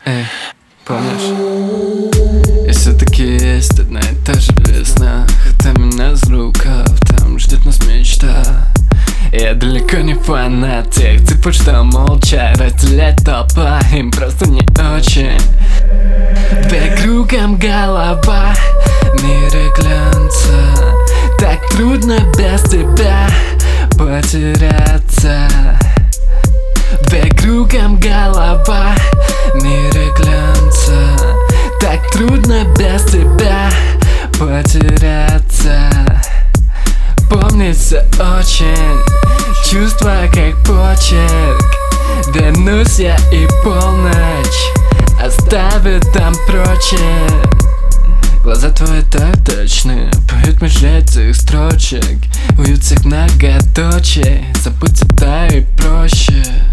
Эй, помнишь? И все-таки есть одна и та же весна, хотя меня с рукав, там ждет нас мечта. Я далеко не фанат тех цифр, что молча разделять толпа, им просто не очень. Да кругом голова, мире глянца, так трудно без тебя потеряться. Да кругом голова, мире глянца, так трудно без тебя потеряться. Помнится очень, чувства как почерк. Вернусь я и полночь оставит там прочее. Глаза твои так точны, поют между этих строчек. Уют всех многоточий, забыть всегда и проще.